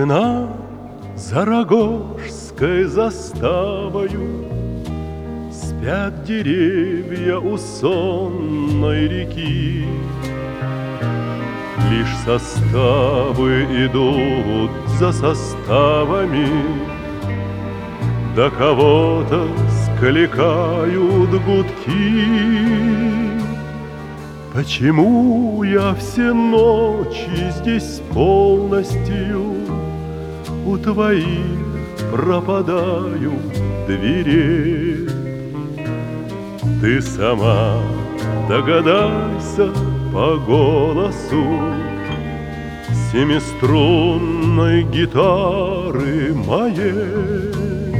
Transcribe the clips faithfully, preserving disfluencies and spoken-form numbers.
Весна за Рогожской заставою, спят деревья у сонной реки. Лишь составы идут за составами, да кого-то скликают гудки. Почему я все ночи здесь полностью у твоих пропадаю дверей? Ты сама догадайся по голосу семиструнной гитары моей.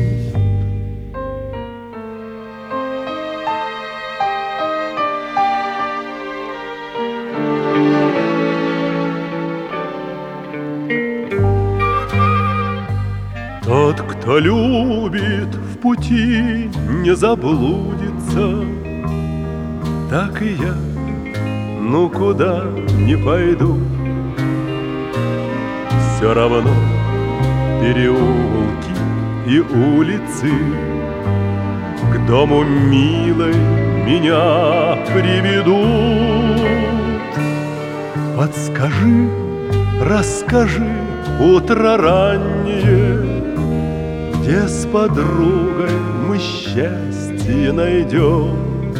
Тот, кто любит, в пути не заблудится, так и я, ну куда не пойду. Все равно переулки и улицы к дому милой меня приведут. Подскажи, расскажи, утро раннее, где с подругой мы счастье найдем.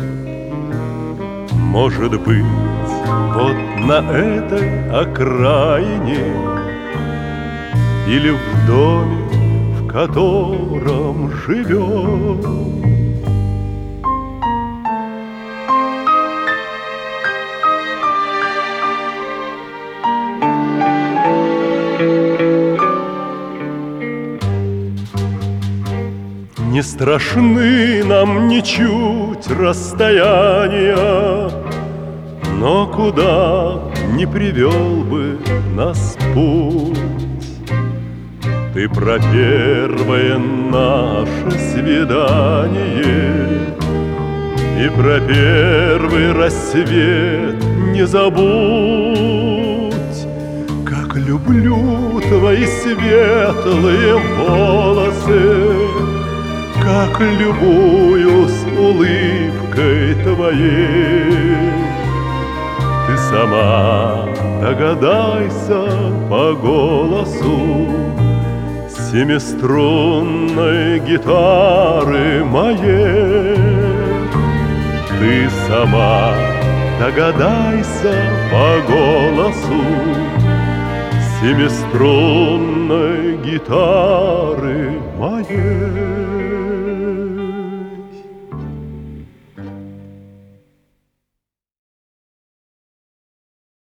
Может быть, вот на этой окраине или в доме, в котором живем. Не страшны нам ничуть расстояния, но куда не привел бы нас путь. Ты про первое наше свидание и про первый рассвет не забудь. Как люблю твои светлые волосы, как любуюсь улыбкой твоей. Ты сама догадайся по голосу семиструнной гитары моей. Ты сама догадайся по голосу семиструнной гитары моей.